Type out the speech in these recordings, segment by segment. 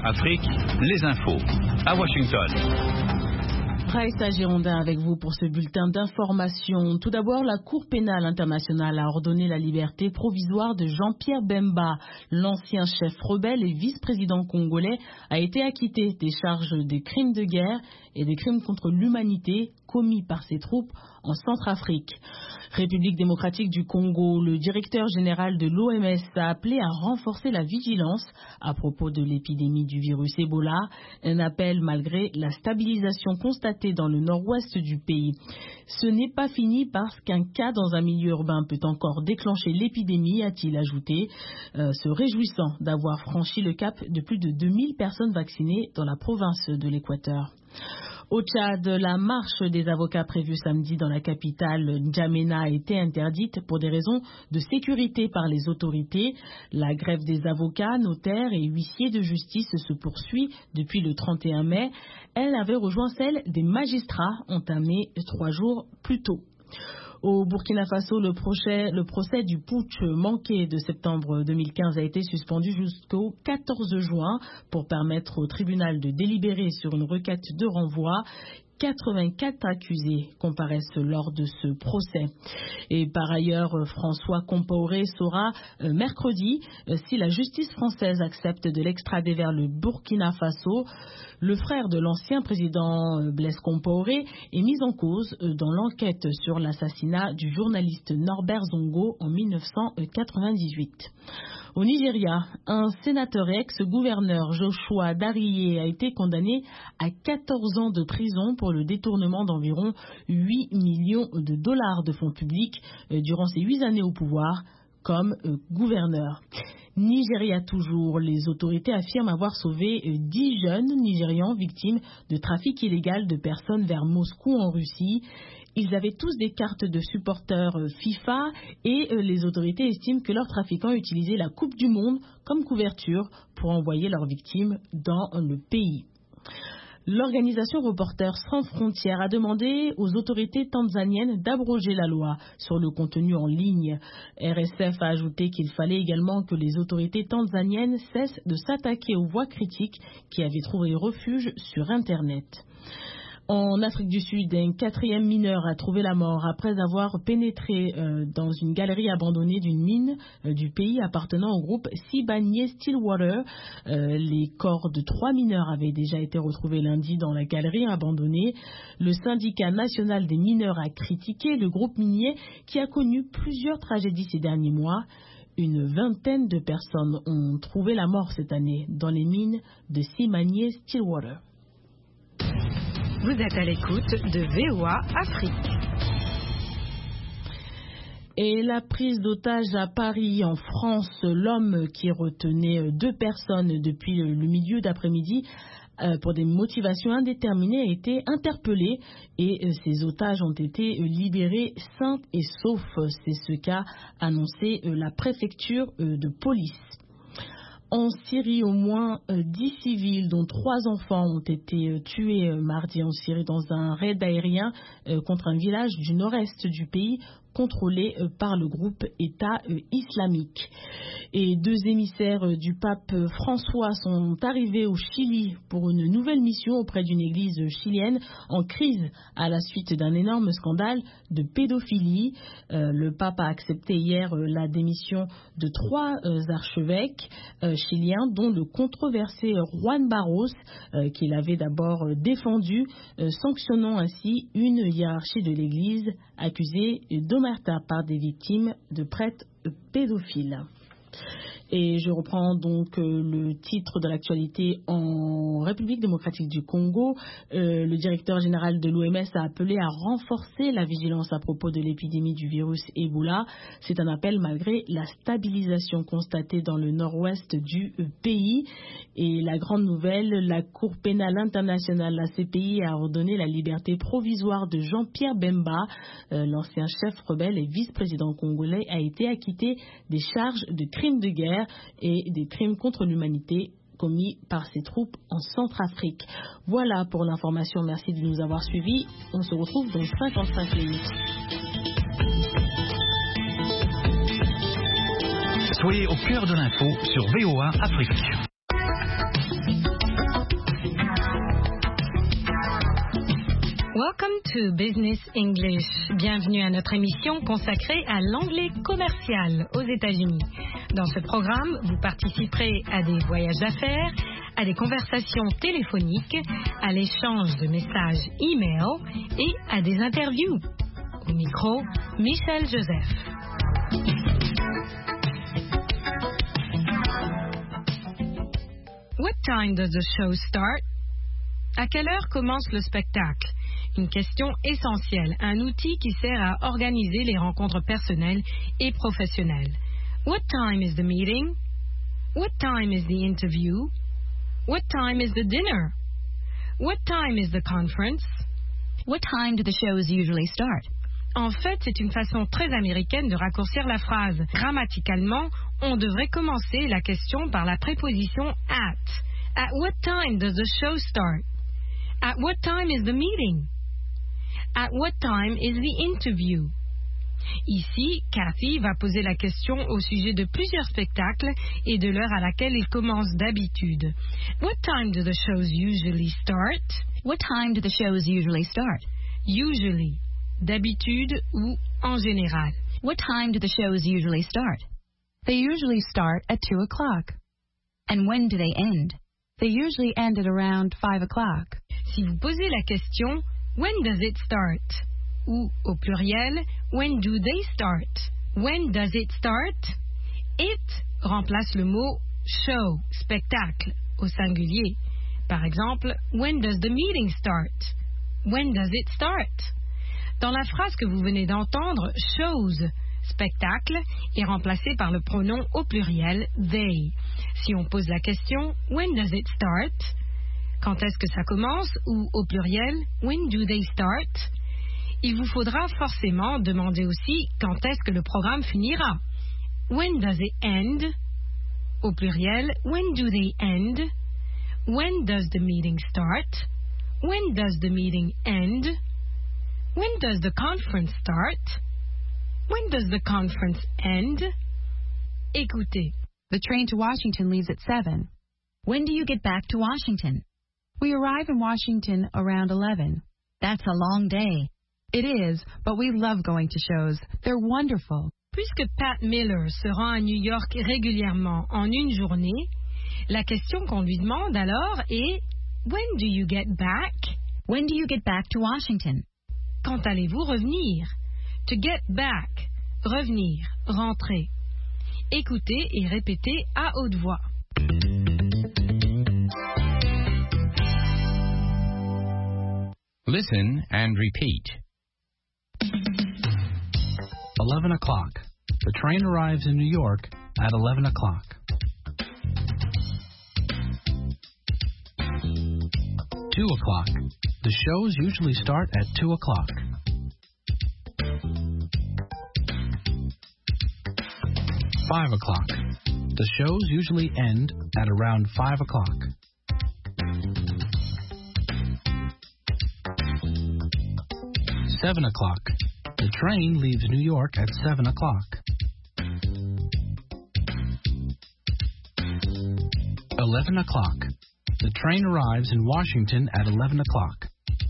Afrique, les infos. À Washington. Raïssa Girondin avec vous pour ce bulletin d'information. Tout d'abord, la Cour pénale internationale a ordonné la liberté provisoire de Jean-Pierre Bemba. L'ancien chef rebelle et vice-président congolais a été acquitté des charges de crimes de guerre et de crimes contre l'humanité commis par ses troupes en Centrafrique. République démocratique du Congo, le directeur général de l'OMS a appelé à renforcer la vigilance à propos de l'épidémie du virus Ebola, un appel malgré la stabilisation constatée dans le nord-ouest du pays. Ce n'est pas fini parce qu'un cas dans un milieu urbain peut encore déclencher l'épidémie, a-t-il ajouté, se réjouissant d'avoir franchi le cap de plus de 2000 personnes vaccinées dans la province de l'Équateur. Au Tchad, la marche des avocats prévue samedi dans la capitale N'Djamena a été interdite pour des raisons de sécurité par les autorités. La grève des avocats, notaires et huissiers de justice se poursuit depuis le 31 mai. Elle avait rejoint celle des magistrats entamée 3 jours plus tôt. Au Burkina Faso, le procès du putsch manqué de septembre 2015 a été suspendu jusqu'au 14 juin pour permettre au tribunal de délibérer sur une requête de renvoi. 84 accusés comparaissent lors de ce procès. Et par ailleurs, François Compaoré saura mercredi si la justice française accepte de l'extrader vers le Burkina Faso. Le frère de l'ancien président Blaise Compaoré est mis en cause dans l'enquête sur l'assassinat du journaliste Norbert Zongo en 1998. Au Nigeria, un sénateur et ex-gouverneur, Joshua Dariye, a été condamné à 14 ans de prison pour le détournement d'environ 8 millions de dollars de fonds publics durant ses 8 années au pouvoir comme gouverneur. Nigeria toujours, les autorités affirment avoir sauvé 10 jeunes Nigérians victimes de trafic illégal de personnes vers Moscou en Russie. Ils avaient tous des cartes de supporters FIFA et les autorités estiment que leurs trafiquants utilisaient la Coupe du Monde comme couverture pour envoyer leurs victimes dans le pays. L'organisation Reporters sans frontières a demandé aux autorités tanzaniennes d'abroger la loi sur le contenu en ligne. RSF a ajouté qu'il fallait également que les autorités tanzaniennes cessent de s'attaquer aux voix critiques qui avaient trouvé refuge sur Internet. En Afrique du Sud, un 4e mineur a trouvé la mort après avoir pénétré dans une galerie abandonnée d'une mine du pays appartenant au groupe Sibanye-Stillwater. Les corps de 3 mineurs avaient déjà été retrouvés lundi dans la galerie abandonnée. Le syndicat national des mineurs a critiqué le groupe minier qui a connu plusieurs tragédies ces derniers mois. Une vingtaine de personnes ont trouvé la mort cette année dans les mines de Sibanye-Stillwater. Vous êtes à l'écoute de VOA Afrique. Et la prise d'otage à Paris, en France, l'homme qui retenait 2 personnes depuis le milieu d'après-midi pour des motivations indéterminées a été interpellé et ces otages ont été libérés sains et saufs. C'est ce qu'a annoncé la préfecture de police. En Syrie, au moins 10 civils, dont 3 enfants, ont été tués mardi en Syrie dans un raid aérien contre un village du nord-est du pays contrôlé par le groupe État islamique. Et 2 émissaires du pape François sont arrivés au Chili pour une nouvelle mission auprès d'une église chilienne en crise à la suite d'un énorme scandale de pédophilie. Le pape a accepté hier la démission de 3 archevêques chiliens, dont le controversé Juan Barros, qu'il avait d'abord défendu, sanctionnant ainsi une hiérarchie de l'église accusée d'omerta par des victimes de prêtres pédophiles. Et je reprends donc le titre de l'actualité en République démocratique du Congo. Le directeur général de l'OMS a appelé à renforcer la vigilance à propos de l'épidémie du virus Ebola. C'est un appel malgré la stabilisation constatée dans le nord-ouest du pays. Et la grande nouvelle, la Cour pénale internationale, la CPI, a ordonné la liberté provisoire de Jean-Pierre Bemba. L'ancien chef rebelle et vice-président congolais a été acquitté des charges de crimes de guerre et des crimes contre l'humanité commis par ses troupes en Centrafrique. Voilà pour l'information. Merci de nous avoir suivis. On se retrouve dans 55 minutes. Soyez au cœur de l'info sur VOA Afrique. Welcome to Business English. Bienvenue à notre émission consacrée à l'anglais commercial aux États-Unis. Dans ce programme, vous participerez à des voyages d'affaires, à des conversations téléphoniques, à l'échange de messages e-mail et à des interviews. Au micro, Michel Joseph. What time does the show start? À quelle heure commence le spectacle? Une question essentielle, un outil qui sert à organiser les rencontres personnelles et professionnelles. What time is the meeting? What time is the interview? What time is the dinner? What time is the conference? What time do the shows usually start? En fait, c'est une façon très américaine de raccourcir la phrase. Grammaticalement, on devrait commencer la question par la préposition at. At what time does the show start? At what time is the meeting? At what time is the interview? Ici, Cathy va poser la question au sujet de plusieurs spectacles et de l'heure à laquelle ils commencent d'habitude. What time do the shows usually start? What time do the shows usually start? Usually, d'habitude ou en général. What time do the shows usually start? They usually start at 2 o'clock. And when do they end? They usually end at around 5 o'clock. Si vous posez la question, when does it start? Ou, au pluriel, when do they start? When does it start? It remplace le mot show, spectacle, au singulier. Par exemple, when does the meeting start? When does it start? Dans la phrase que vous venez d'entendre, shows, spectacle, est remplacé par le pronom au pluriel they. Si on pose la question, when does it start? Quand est-ce que ça commence? Ou au pluriel, when do they start? Il vous faudra forcément demander aussi quand est-ce que le programme finira. When does it end? Au pluriel, when do they end? When does the meeting start? When does the meeting end? When does the conference start? When does the conference end? Écoutez. The train to Washington leaves at 7. When do you get back to Washington? We arrive in Washington around 11. That's a long day. It is, but we love going to shows. They're wonderful. Puisque Pat Miller se rend à New York régulièrement en une journée, la question qu'on lui demande alors est When do you get back? When do you get back to Washington? Quand allez-vous revenir? To get back, revenir, rentrer. Écoutez et répétez à haute voix. Listen and repeat. 11 o'clock. The train arrives in New York at 11 o'clock. 2 o'clock. The shows usually start at 2 o'clock. 5 o'clock. The shows usually end at around 5 o'clock. 7 o'clock. The train leaves New York at 7 o'clock. 11 o'clock. The train arrives in Washington at 11 o'clock.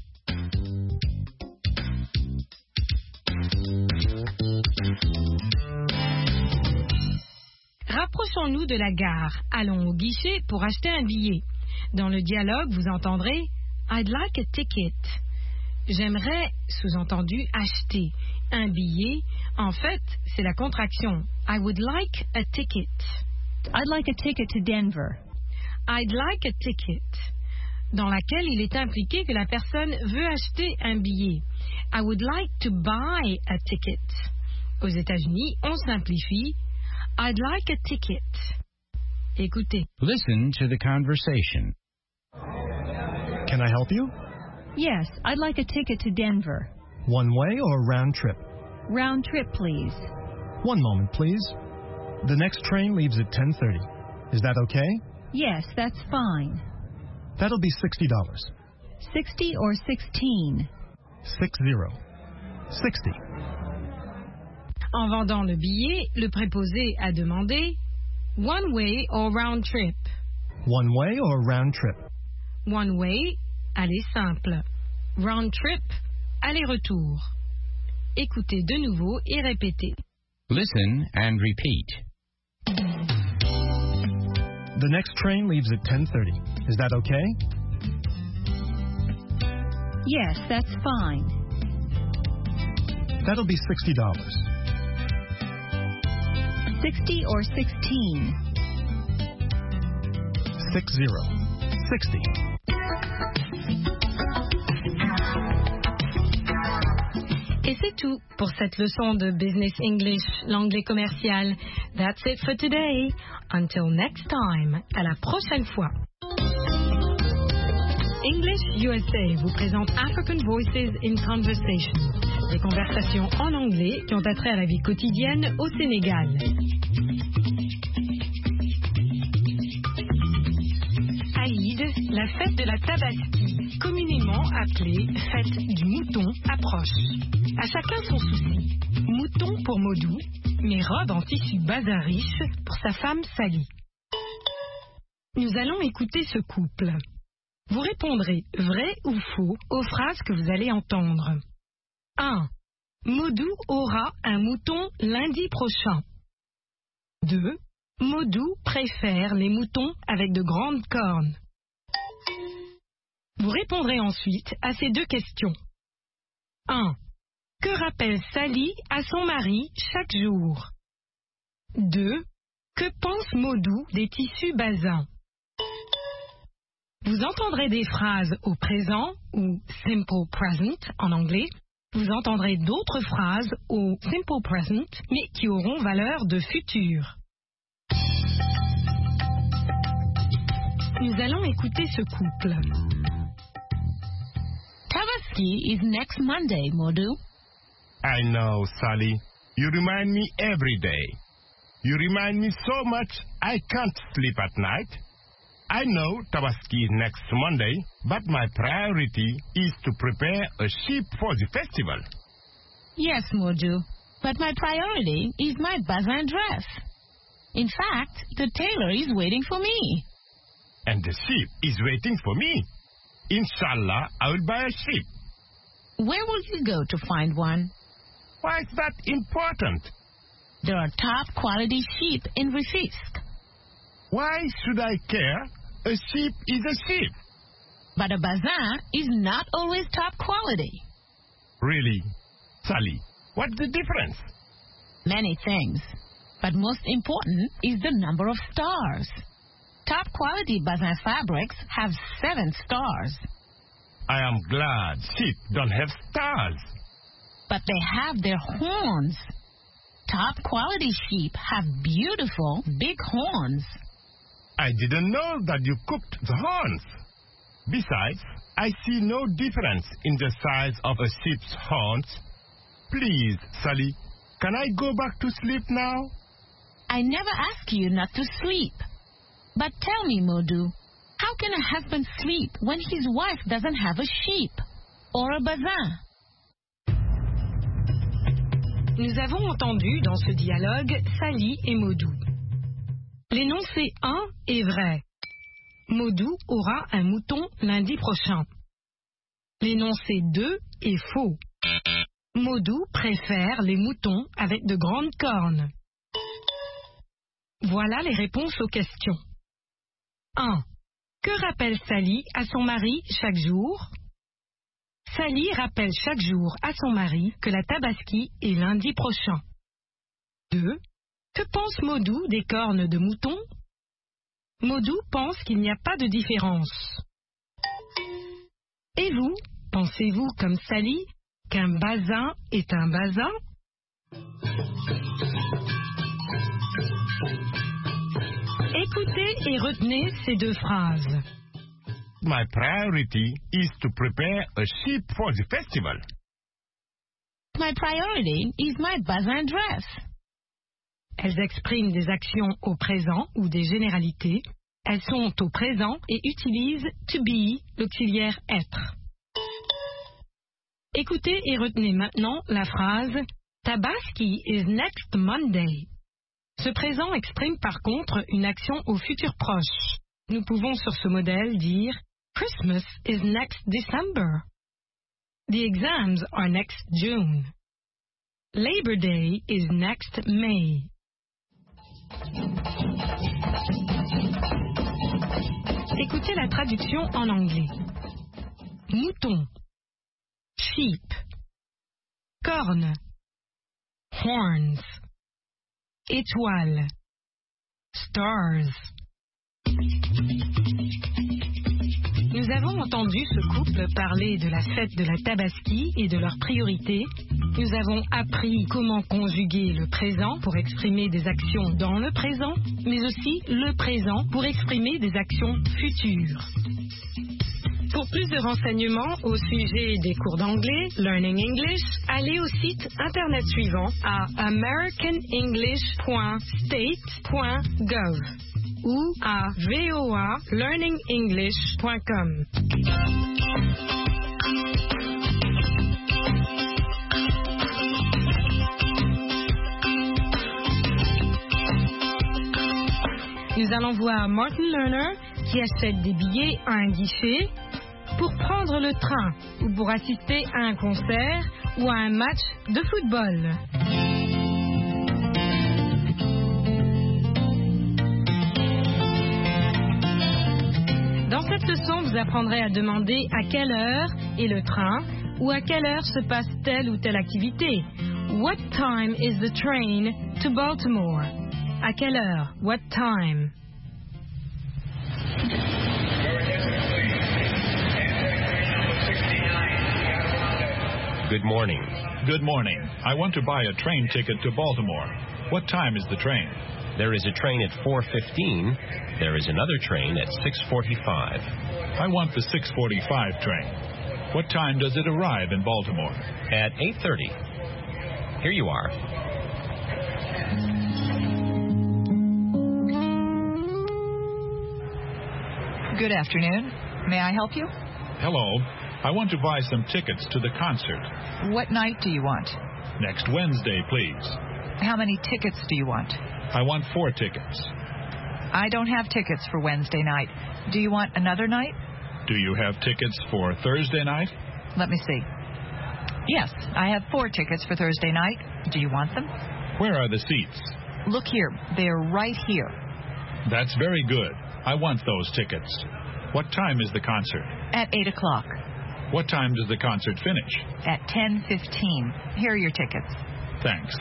Rapprochons-nous de la gare. Allons au guichet pour acheter un billet. Dans le dialogue, vous entendrez I'd like a ticket. J'aimerais, sous-entendu, acheter un billet. En fait, c'est la contraction. I would like a ticket. I'd like a ticket to Denver. I'd like a ticket. Dans laquelle il est impliqué que la personne veut acheter un billet. I would like to buy a ticket. Aux États-Unis, on simplifie. I'd like a ticket. Écoutez. Listen to the conversation. Can I help you? Yes, I'd like a ticket to Denver. One way or round trip? Round trip, please. One moment, please. The next train leaves at 10:30. Is that okay? Yes, that's fine. That'll be $60. 60 or 16? 60. 60. En vendant le billet, le préposé a demandé one way or round trip. One way or round trip? One way, aller simple. Round trip, aller-retour. Écoutez de nouveau et répétez. Listen and repeat. The next train leaves at 10:30. Is that okay? Yes, that's fine. That'll be $60. 60 or 16? 60. 60. Et c'est tout pour cette leçon de Business English, l'anglais commercial. That's it for today. Until next time. À la prochaine fois. English USA vous présente African Voices in Conversation. Des conversations en anglais qui ont attrait à la vie quotidienne au Sénégal. Aïd, la fête de la Tabaski, communément appelée fête du mouton, approche. À chacun son souci. Mouton pour Modou, mais robe en tissu bazin riche pour sa femme Sally. Nous allons écouter ce couple. Vous répondrez vrai ou faux aux phrases que vous allez entendre. 1. Modou aura un mouton lundi prochain. 2. Modou préfère les moutons avec de grandes cornes. Vous répondrez ensuite à ces deux questions. 1. Que rappelle Sally à son mari chaque jour? 2. Que pense Modou des tissus bazins? Vous entendrez des phrases au présent ou simple present en anglais. Vous entendrez d'autres phrases au simple present mais qui auront valeur de futur. Nous allons écouter ce couple. Tabaski is next Monday, Modou. I know, Sally. You remind me every day. You remind me so much I can't sleep at night. I know Tabaski is next Monday, but my priority is to prepare a sheep for the festival. Yes, Modou, but my priority is my bazin dress. In fact, the tailor is waiting for me. And the sheep is waiting for me. Inshallah, I will buy a sheep. Where will you go to find one? Why is that important? There are top quality sheep in Rufisque. Why should I care? A sheep is a sheep. But a bazin is not always top quality. Really? Sally, what's the difference? Many things. But most important is the number of stars. Top quality bazin fabrics have 7 stars. I am glad sheep don't have stars. But they have their horns. Top quality sheep have beautiful big horns. I didn't know that you cooked the horns. Besides, I see no difference in the size of a sheep's horns. Please, Sally, can I go back to sleep now? I never ask you not to sleep. But tell me, Modou, how can a husband sleep when his wife doesn't have a sheep or a bazin? Nous avons entendu dans ce dialogue Sally et Modou. L'énoncé 1 est vrai. Modou aura un mouton lundi prochain. L'énoncé 2 est faux. Modou préfère les moutons avec de grandes cornes. Voilà les réponses aux questions. 1. Que rappelle Sally à son mari chaque jour? Sally rappelle chaque jour à son mari que la Tabaski est lundi prochain. 2. Que pense Modou des cornes de mouton? Modou pense qu'il n'y a pas de différence. Et vous, pensez-vous comme Sally qu'un bazin est un bazin? Écoutez et retenez ces deux phrases. My priority is to prepare a sheep for the festival. My priority is my bazin dress. Elles expriment des actions au présent ou des généralités. Elles sont au présent et utilisent to be, l'auxiliaire être. Écoutez et retenez maintenant la phrase Tabaski is next Monday. Ce présent exprime par contre une action au futur proche. Nous pouvons sur ce modèle dire Christmas is next December. The exams are next June. Labor Day is next May. Écoutez la traduction en anglais. Mouton. Sheep. Corne. Horns. Étoile. Stars. Nous avons entendu ce couple parler de la fête de la Tabaski et de leurs priorités. Nous avons appris comment conjuguer le présent pour exprimer des actions dans le présent, mais aussi le présent pour exprimer des actions futures. Pour plus de renseignements au sujet des cours d'anglais, Learning English, allez au site internet suivant à americanenglish.state.gov ou à voalearningenglish.com. Nous allons voir Martin Lerner qui achète des billets à un guichet pour prendre le train ou pour assister à un concert ou à un match de football. Dans cette leçon, vous apprendrez à demander à quelle heure est le train ou à quelle heure se passe telle ou telle activité. What time is the train to Baltimore? À quelle heure? What time? Good morning. Good morning. I want to buy a train ticket to Baltimore. What time is the train? There is a train at 4:15. There is another train at 6:45. I want the 6:45 train. What time does it arrive in Baltimore? At 8:30. Here you are. Good afternoon. May I help you? Hello. I want to buy some tickets to the concert. What night do you want? Next Wednesday, please. How many tickets do you want? I want 4 tickets. I don't have tickets for Wednesday night. Do you want another night? Do you have tickets for Thursday night? Let me see. Yes, I have 4 tickets for Thursday night. Do you want them? Where are the seats? Look here. They're right here. That's very good. I want those tickets. What time is the concert? At 8 o'clock. What time does the concert finish? At 10:15. Here are your tickets. Thanks.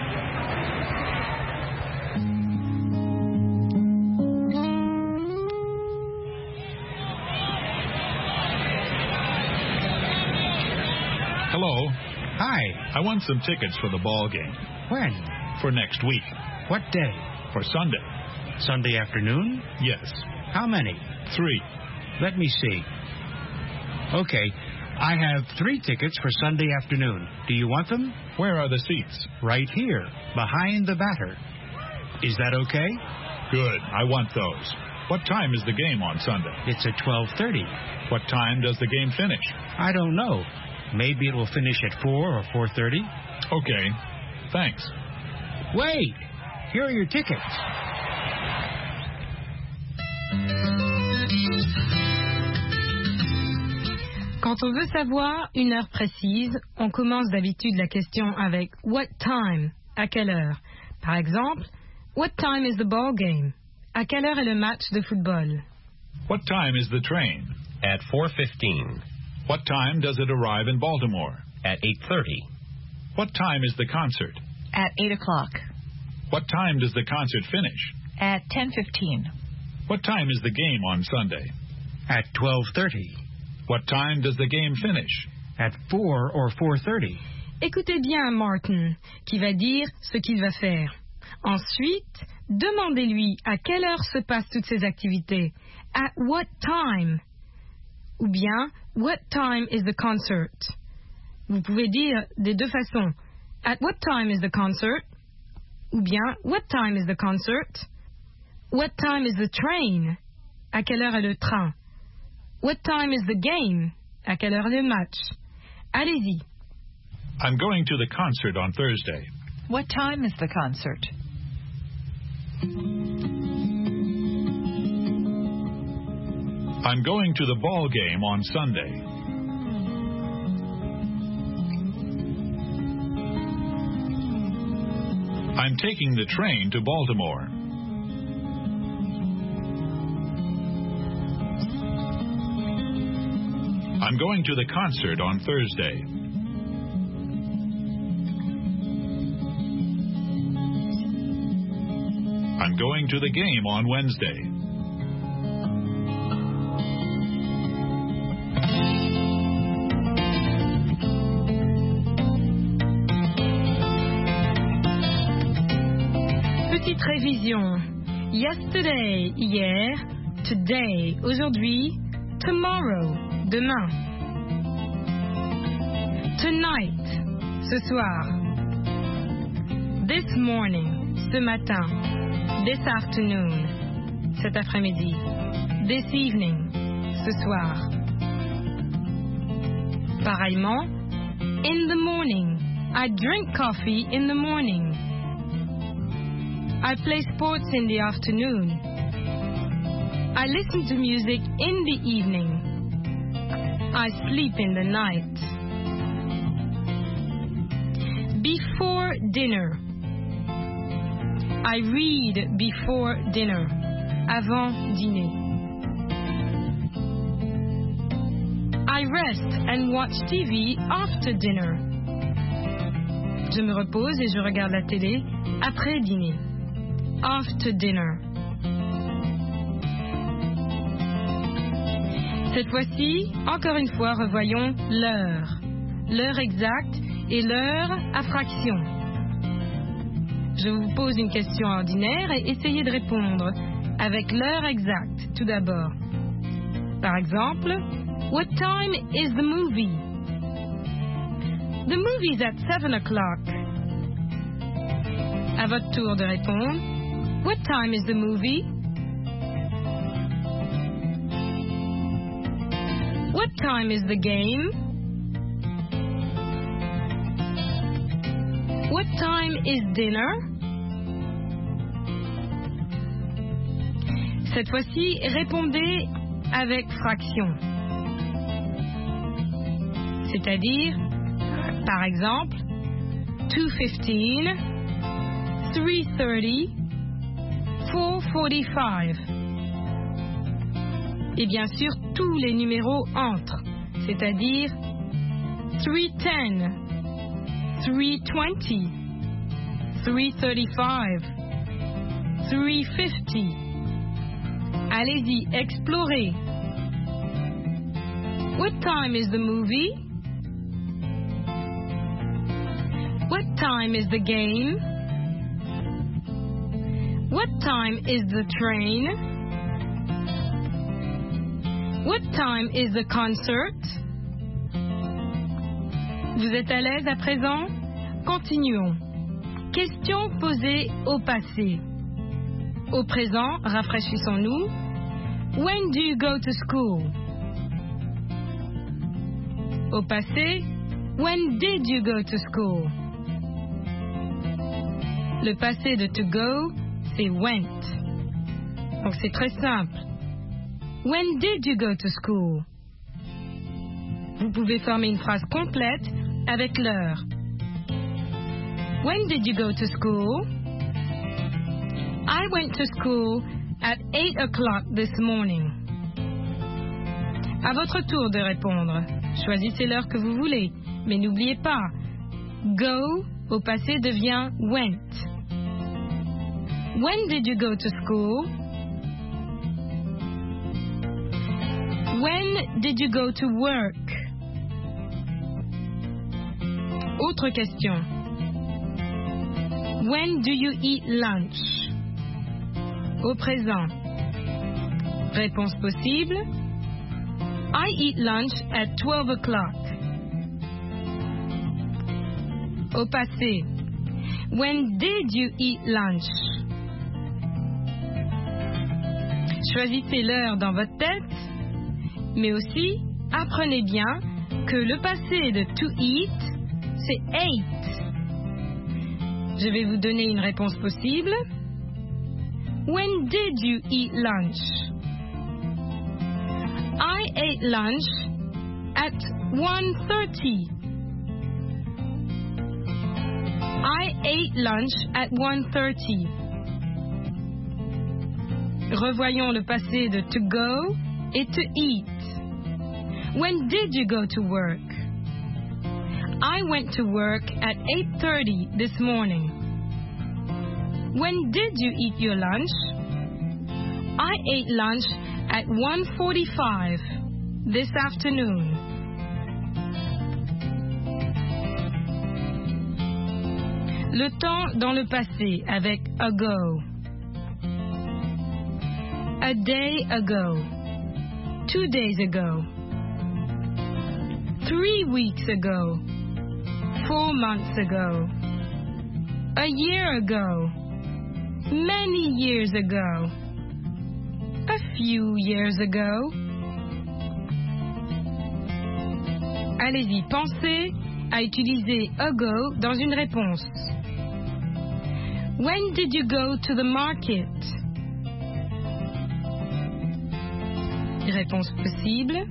Hello. Hi. I want some tickets for the ball game. When? For next week. What day? For Sunday. Sunday afternoon? Yes. How many? 3. Let me see. Okay. I have 3 tickets for Sunday afternoon. Do you want them? Where are the seats? Right here, behind the batter. Is that okay? Good. I want those. What time is the game on Sunday? It's at 12:30. What time does the game finish? I don't know. Maybe it will finish at 4 or 4:30. Okay. Thanks. Wait. Here are your tickets. Quand on veut savoir une heure précise, on commence d'habitude la question avec what time? À quelle heure? Par exemple, what time is the ball game? À quelle heure est le match de football? What time is the train? At 4:15. What time does it arrive in Baltimore? At 8:30. What time is the concert? At 8 o'clock. What time does the concert finish? At 10:15. What time is the game on Sunday? At 12:30. What time does the game finish? At 4 or 4:30. Écoutez bien Martin, qui va dire ce qu'il va faire. Ensuite, demandez-lui à quelle heure se passent toutes ces activités. At what time? Ou bien, what time is the concert? Vous pouvez dire des deux façons. At what time is the concert? Ou bien, what time is the concert? What time is the train? À quelle heure est le train? What time is the game? À quelle heure est le match? Allez-y. I'm going to the concert on Thursday. What time is the concert? I'm going to the ball game on Sunday. I'm taking the train to Baltimore. I'm going to the concert on Thursday. I'm going to the game on Wednesday. Petite révision. Yesterday, hier. Today, aujourd'hui. Tomorrow, demain. Tonight, ce soir. This morning, ce matin. This afternoon, cet après-midi. This evening, ce soir. Pareillement, in the morning. I drink coffee in the morning. I play sports in the afternoon. I listen to music in the evening. I sleep in the night. Before dinner. I read before dinner. Avant dîner. I rest and watch TV after dinner. Je me repose et je regarde la télé après dîner. After dinner. Cette fois-ci, encore une fois, revoyons l'heure. L'heure exacte et l'heure à fraction. Je vous pose une question ordinaire et essayez de répondre avec l'heure exacte tout d'abord. Par exemple, what time is the movie? The movie's at 7 o'clock. À votre tour de répondre. What time is the movie? What time is the game? What time is dinner? Cette fois-ci, répondez avec fraction. C'est-à-dire, par exemple, 2:15, 3:30, 4:45. Et bien sûr, tous les numéros entrent, c'est-à-dire 3:10, 3:20, 3:35, 3:50. Allez-y, explorez. What time is the movie? What time is the game? What time is the train? What time is the concert? Vous êtes à l'aise à présent? Continuons. Question posée au passé. Au présent, rafraîchissons-nous. When do you go to school? Au passé, when did you go to school? Le passé de to go, c'est went. Donc c'est très simple. When did you go to school? Vous pouvez former une phrase complète avec l'heure. When did you go to school? I went to school at 8 o'clock this morning. À votre tour de répondre. Choisissez l'heure que vous voulez, mais n'oubliez pas, go au passé devient went. When did you go to school? When did you go to work? Autre question. When do you eat lunch? Au présent. Réponse possible. I eat lunch at 12 o'clock. Au passé. When did you eat lunch? Choisissez l'heure dans votre tête, mais aussi apprenez bien que le passé de to eat, c'est ate. Je vais vous donner une réponse possible. When did you eat lunch? I ate lunch at 1:30. I ate lunch at 1:30. Revoyons le passé de to go et to eat. When did you go to work? I went to work at 8:30 this morning. When did you eat your lunch? I ate lunch at 1:45 this afternoon. Le temps dans le passé avec ago. A day ago. 2 days ago. 3 weeks ago. 4 months ago. A year ago. Many years ago. A few years ago. Allez-y, pensez à utiliser ago dans une réponse. When did you go to the market? Réponse possible.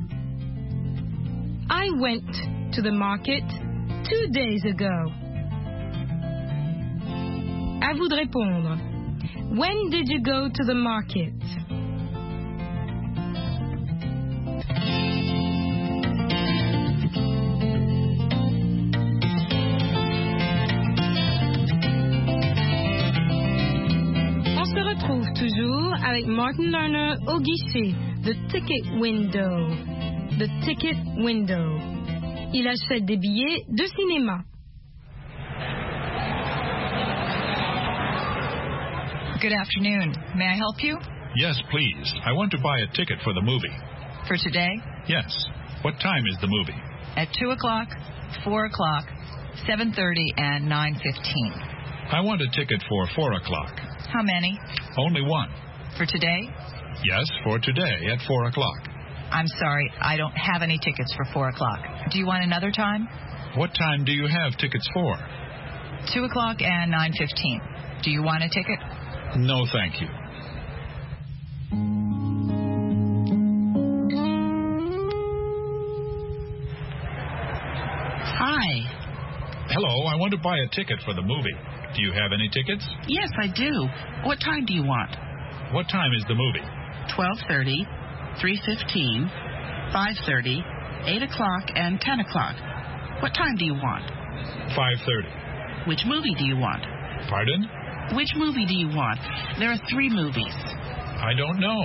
I went to the market 2 days ago. À vous de répondre. When did you go to the market? On se retrouve toujours avec Martin Lerner au guichet. The ticket window. The ticket window. Il achète des billets de cinéma. Good afternoon. May I help you? Yes, please. I want to buy a ticket for the movie. For today? Yes. What time is the movie? At 2 o'clock, 4 o'clock, 7:30, and 9:15. I want a ticket for 4 o'clock. How many? Only one. For today? Yes, for today at 4 o'clock. I'm sorry, I don't have any tickets for 4 o'clock. Do you want another time? What time do you have tickets for? 2 o'clock and 9:15. Do you want a ticket? No, thank you. Hi. Hello, I want to buy a ticket for the movie. Do you have any tickets? Yes, I do. What time do you want? What time is the movie? 12:30, 3:15, 5:30, 8 o'clock, and 10 o'clock. What time do you want? 5:30. Which movie do you want? Pardon? Which movie do you want? There are 3 movies. I don't know.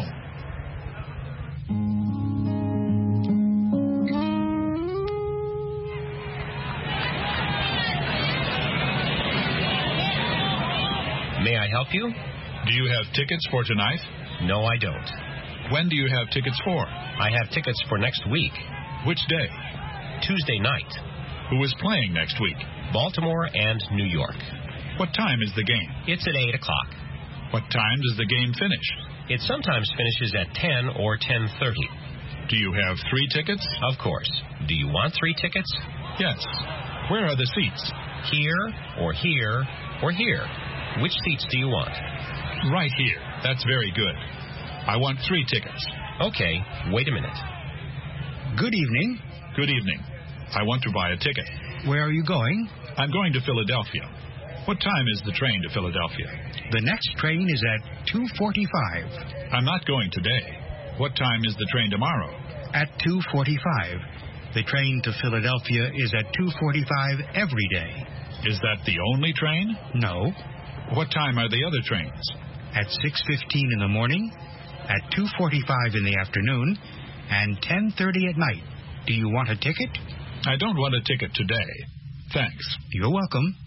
May I help you? Do you have tickets for tonight? No, I don't. When do you have tickets for? I have tickets for next week. Which day? Tuesday night. Who is playing next week? Baltimore and New York. What time is the game? It's at 8 o'clock. What time does the game finish? It sometimes finishes at 10 or 10:30. Do you have 3 tickets? Of course. Do you want 3 tickets? Yes. Where are the seats? Here, or here, or here. Which seats do you want? Right here. That's very good. I want 3 tickets. Okay, wait a minute. Good evening. Good evening. I want to buy a ticket. Where are you going? I'm going to Philadelphia. What time is the train to Philadelphia? The next train is at 2:45. I'm not going today. What time is the train tomorrow? At 2:45. The train to Philadelphia is at 2:45 every day. Is that the only train? No. What time are the other trains? At 6:15 in the morning, at 2:45 in the afternoon, and 10:30 at night. Do you want a ticket? I don't want a ticket today. Thanks. You're welcome.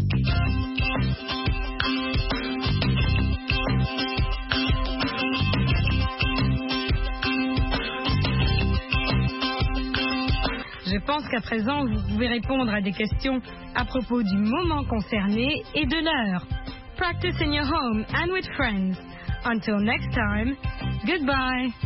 Je pense qu'à présent, vous pouvez répondre à des questions à propos du moment concerné et de l'heure. Practice in your home and with friends. Until next time, goodbye.